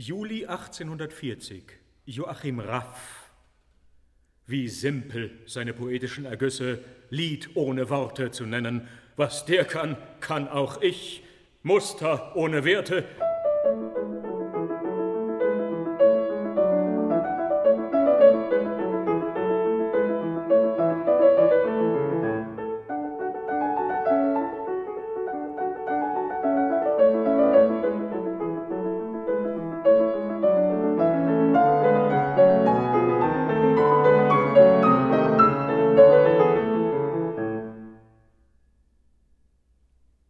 Juli 1840. Joachim Raff. Wie simpel seine poetischen Ergüsse, Lied ohne Worte zu nennen. Was der kann, kann auch ich. Muster ohne Werte,